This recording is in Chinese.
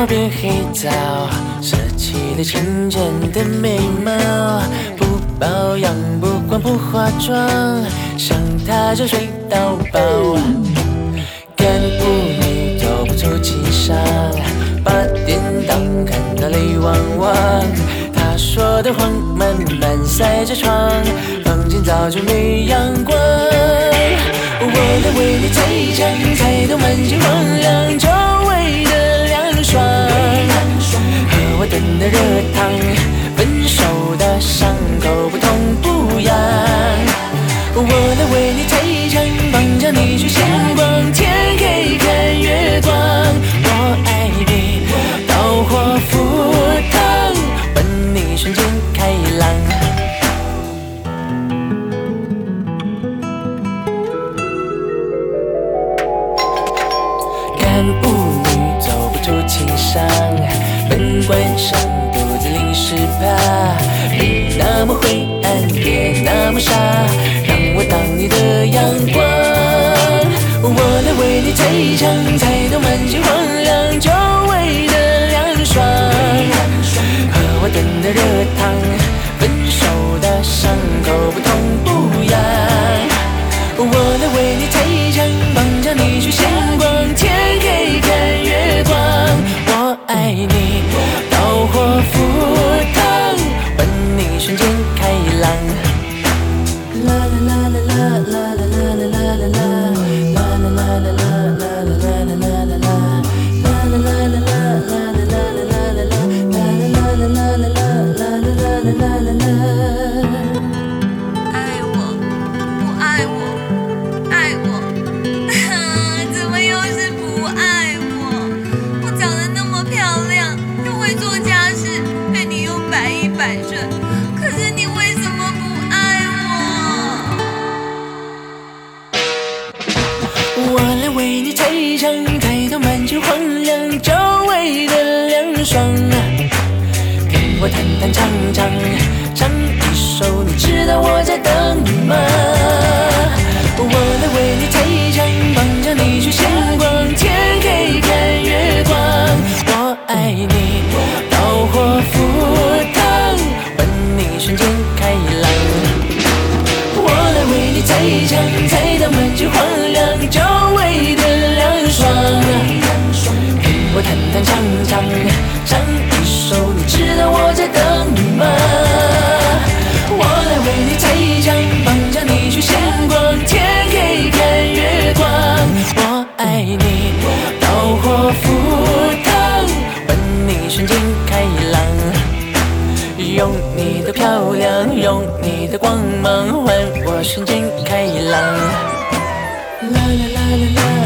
我变黑皂，舍弃了清纯的美貌，不保养，不管不化妆，想她就睡到饱。干舞女走不出情伤，八点档看到泪汪汪。她说的谎慢慢塞着床，房间早就没阳光。我来为你拆墙，才懂满心荒凉，久违的凉爽，和我等的热汤，分手的伤口不痛不痒。我来为你拆墙，绑着你去星光，天黑看月光。我爱你，刀火赴汤，伴你瞬间开朗。干舞女走不出情伤，门关上，独自淋湿吧。你那么灰暗，也那么傻，让我当你的阳光。我来为你拆墙，才懂满心荒凉，久违的凉爽，和我等的热汤，分手的伤口不痛不痒。我来为你拆墙，绑着你去星光，天黑看月光。我爱你，刀火赴汤，伴你瞬间开朗。啦啦啦啦啦啦啦啦啦啦啦。 爱我，不爱我，爱我，怎么又是不爱我？我长得那么漂亮，又会做家事，对你又百依百顺，可是你为什么不爱我？ 我来为你拆墙，才懂满腔荒凉，久违的凉爽。跟我弹弹唱唱，唱一首，你知道我在等你吗？我来为你拆墙，绑着你去星光，天黑看月光。我爱你，刀火赴汤，伴你瞬间开朗。我来为你拆墙，才懂满腔荒凉，久违的凉爽。跟我弹弹唱唱，唱一首，你知道我在等你吗？我来为你拆墙，绑着你去星光，天黑看月光。我爱你，刀火赴汤，伴你瞬间开朗。用你的漂亮，用你的光芒，换我瞬间开朗。啦啦啦啦啦。